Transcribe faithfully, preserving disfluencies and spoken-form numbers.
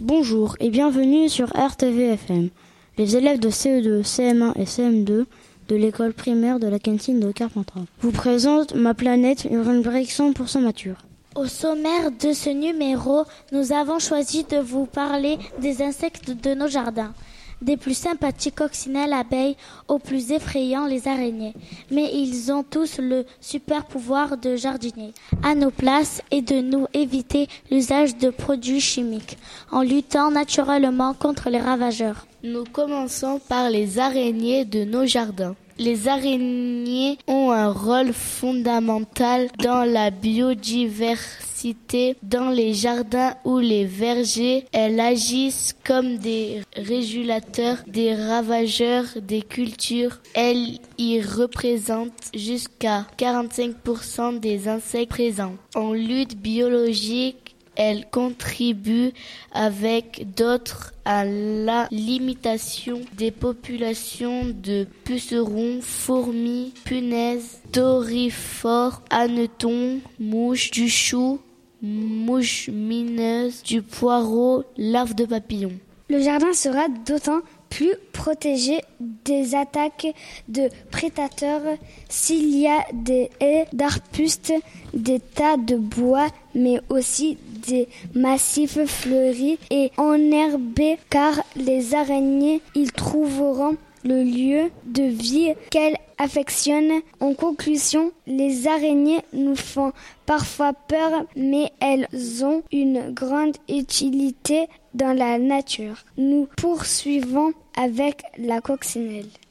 Bonjour et bienvenue sur R T V F M. Les élèves de C E deux, C M un et C M deux de l'école primaire de la cantine de Carpentras vous présentent Ma planète, une rubrique cent pour cent mature. Au sommaire de ce numéro, nous avons choisi de vous parler des insectes de nos jardins. Des plus sympathiques coccinelles abeilles aux plus effrayants les araignées. Mais ils ont tous le super pouvoir de jardinier. À nos places et de nous éviter l'usage de produits chimiques en luttant naturellement contre les ravageurs. Nous commençons par les araignées de nos jardins. Les araignées ont un rôle fondamental dans la biodiversité. Dans les jardins ou les vergers, elles agissent comme des régulateurs, des ravageurs des cultures. Elles y représentent jusqu'à quarante-cinq pour cent des insectes présents. En lutte biologique, elle contribue avec d'autres à la limitation des populations de pucerons, fourmis, punaises, dorifores, hannetons, mouches, du chou, mouches mineuses, du poireau, larves de papillons. Le jardin sera d'autant plus protégé des attaques de prédateurs s'il y a des haies d'arbustes, des tas de bois, mais aussi des massifs fleuris et enherbés, car les araignées y trouveront le lieu de vie qu'elles affectionnent. En conclusion, les araignées nous font parfois peur, mais elles ont une grande utilité dans la nature. Nous poursuivons avec la coccinelle.